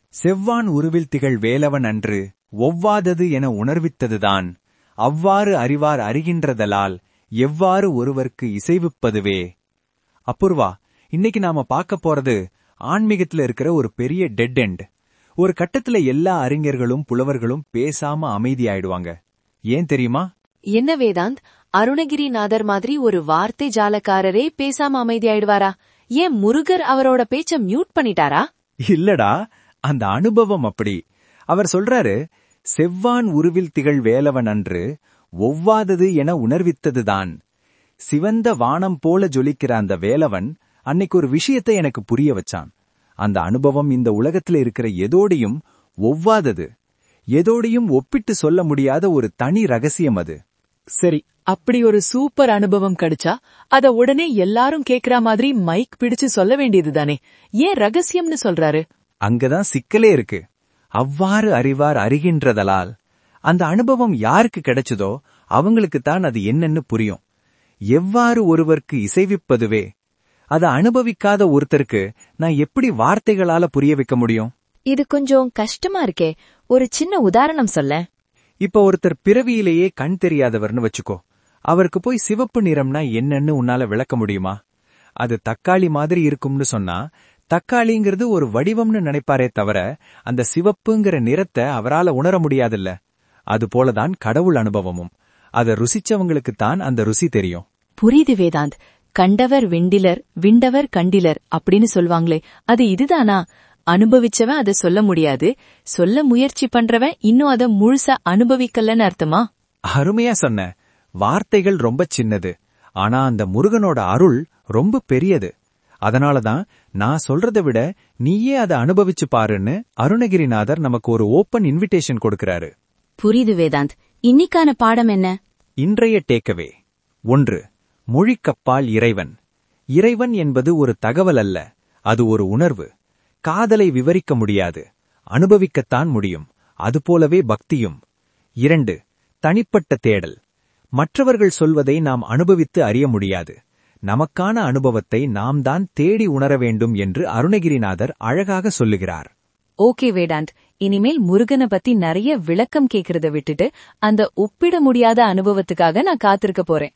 செவ்வான் உருவில் திகழ் வேலவன் அன்று ஒவ்வாதது என உணர்வித்ததுதான். அவ்வாறு அறிவார் அறிகின்றதலால் எவ்வாறு ஒருவர்க்கு இசைவிப்பதுவே. அபூர்வா, இன்னைக்கு நாம பார்க்க போறது ஆன்மீகத்துல இருக்கிற ஒரு பெரிய டெட் எண்ட். ஒரு கட்டத்துல எல்லா அறிஞர்களும் புலவர்களும் பேசாம அமைதியாயிடுவாங்க. ஏன் தெரியுமா? என்ன வேதாந்த், அருணகிரிநாதர் மாதிரி ஒரு வார்த்தை ஜாலக்காரரே பேசாம அமைதியாயிடுவாரா? ஏன் முருகர் அவரோட பேச்ச மியூட் பண்ணிட்டாரா? இல்லடா, அந்த அனுபவம் அப்படி. அவர் சொல்றாரு, செவ்வான் உருவில் திகழ் வேலவன் அன்று ஒவ்வாதது என உணர்வித்ததுதான். சிவந்த வானம் போல ஜொலிக்கிற அந்த வேலவன் அன்னைக்கு ஒரு விஷயத்தை எனக்கு புரிய வச்சான். அந்த அனுபவம் இந்த உலகத்துல இருக்கிற எதோடையும் ஒவ்வாதது, எதோடையும் ஒப்பிட்டு சொல்ல முடியாத ஒரு தனி ரகசியம் அது. சரி, அப்படி ஒரு சூப்பர் அனுபவம் கிடைச்சா அத உடனே எல்லாரும் கேக்குற மாதிரி மைக் பிடிச்சு சொல்ல வேண்டியதுதானே? ஏன் ரகசியம்னு சொல்றாரு? அங்கதான் சிக்கலே இருக்கு. அவ்வாறு அறிவார் அறிகின்றதலால். அந்த அனுபவம் யாருக்கு கிடைச்சதோ அவங்களுக்குத்தான் அது என்னன்னு புரியும். எவ்வாறு ஒருவர்க்கு இசைவிப்பதுவே. அதை அனுபவிக்காத ஒருத்தருக்கு நான் எப்படி வார்த்தைகளால புரிய வைக்க முடியும்? இது கொஞ்சம் கஷ்டமா இருக்கே. ஒரு சின்ன உதாரணம் சொல்ல. இப்ப ஒருத்தர் பிறவியிலேயே கண் தெரியாதவர்னு வச்சுக்கோ. அவருக்கு போய் சிவப்பு நிறம்னா என்னன்னு உன்னால விளக்க முடியுமா? அது தக்காளி மாதிரி இருக்கும்னு சொன்னா தக்காளிங்கிறது ஒரு வடிவம்னு நினைப்பாரே தவிர அந்த சிவப்புங்கிற நிறத்தை அவரால உணர முடியாதுல்ல. அதுபோலதான் கடவுள் அனுபவமும். அதை ருசிச்சவங்களுக்குத்தான் அந்த ருசி தெரியும். புரியுது வேதாந்த். கண்டவர் வெண்டிலர், விண்டவர் கண்டிலர் அப்படின்னு சொல்வாங்களே, அது இதுதானா? அனுபவிச்சவன் அதை சொல்ல முடியாது, சொல்ல முயற்சி பண்றவன் இன்னும் அதை முழுசா அனுபவிக்கலன்னு அர்த்தமா? அருமையா சொன்ன. வார்த்தைகள் ரொம்ப சின்னது, ஆனா அந்த முருகனோட அருள் ரொம்ப பெரியது. அதனாலதான் நான் சொல்றதை விட நீயே அதை அனுபவிச்சு பாருன்னு அருணகிரிநாதர் நமக்கு ஒரு ஓப்பன் இன்விடேஷன் கொடுக்கிறாரு. புரியுது வேதாந்த். இன்னைக்கான பாடம் என்ன? இன்றைய டேக்கவே 1. மொழிக்கப்பால் இறைவன். இறைவன் என்பது ஒரு தகவல் அல்ல, அது ஒரு உணர்வு. காதலை விவரிக்க முடியாது, அனுபவிக்கத்தான் முடியும். அதுபோலவே பக்தியும். 2. தனிப்பட்ட தேடல். மற்றவர்கள் சொல்வதை நாம் அனுபவித்து அறிய முடியாது. நமக்கான அனுபவத்தை நாம் தான் தேடி உணர வேண்டும் என்று அருணகிரிநாதர் அழகாக சொல்லுகிறார். ஓகே வேதாந்த், இனிமேல் முருகனை பத்தி நிறைய விளக்கம் கேக்குறத விட்டுட்டு அந்த ஒப்பிட முடியாத அனுபவத்துக்காக நான் காத்திருக்க போறேன்.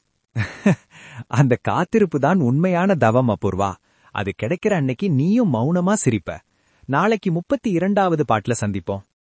அந்த காத்திருப்பு தான் உண்மையான தவம் அபூர்வா. அது கிடைக்கிற அன்னைக்கு நீயும் மௌனமா சிரிப்ப. நாளைக்கு 32வது பாட்டுல சந்திப்போம்.